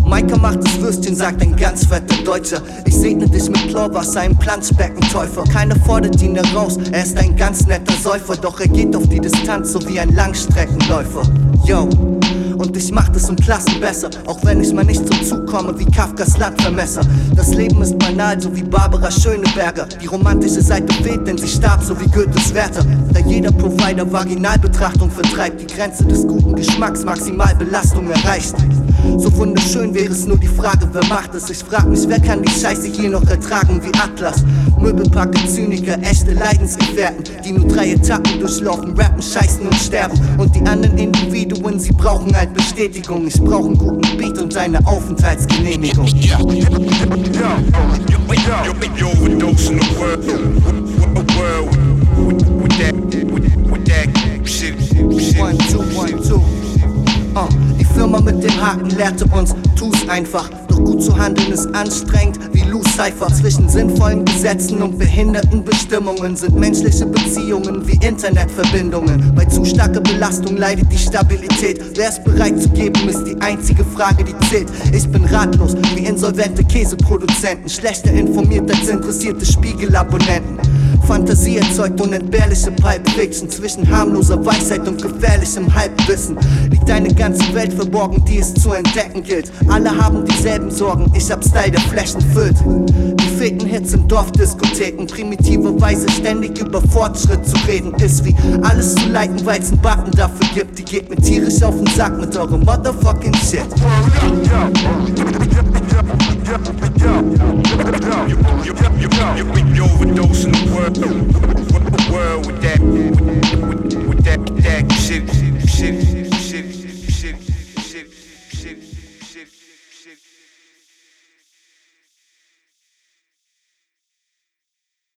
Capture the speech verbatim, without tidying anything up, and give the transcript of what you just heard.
Maika macht das Würstchen, sagt ein ganz fetter Deutscher. Ich segne dich mit Chlorwasser, ein Planschbeckentäufer. Keiner fordert ihn heraus, er ist ein ganz netter Säufer. Doch er geht auf die Distanz, so wie ein Langstreckenläufer. Yo, und ich mach das um Klassen besser, auch wenn ich mal nicht zum Zug komme wie Kafkas Landvermesser. Das Leben ist banal, so wie Barbara Schöneberger. Die romantische Seite fehlt, denn sie starb, so wie Goethes Werther. Da jeder Provider Vaginalbetrachtung vertreibt, die Grenze des guten Geschmacks Maximalbelastung erreicht. So wunderschön wäre es, nur die Frage, wer macht es? Ich frag mich, wer kann die Scheiße hier noch ertragen wie Atlas? Möbelpacker, Zyniker, echte Leidensgefährten, die nur drei Etappen durchlaufen, rappen, scheißen und sterben. Und die anderen Individuen, sie brauchen halt Bestätigung. Ich brauch einen guten Beat und eine Aufenthaltsgenehmigung. One, two, one, two. Uh, die Firma mit dem Haken lehrte uns, tu's einfach. Doch gut zu handeln ist anstrengend wie Lou Cypher. Zwischen sinnvollen Gesetzen und behinderten Bestimmungen sind menschliche Beziehungen wie Internetverbindungen. Bei zu starker Belastung leidet die Stabilität. Wer es bereit zu geben, ist die einzige Frage, die zählt. Ich bin ratlos wie insolvente Käseproduzenten, schlechter informiert als interessierte Spiegelabonnenten. Fantasie erzeugt unentbehrliche Pulp Fiction. Zwischen harmloser Weisheit und gefährlichem Halbwissen liegt eine ganze Welt verborgen, die es zu entdecken gilt. Alle haben dieselben Sorgen, ich hab Style, der Flächen füllt. Die feten Hits in Dorfdiskotheken, primitive Weise ständig über Fortschritt zu reden ist wie alles zu leiten, weil's einen Button dafür gibt. Die geht mir tierisch auf den Sack mit eurem motherfucking Shit.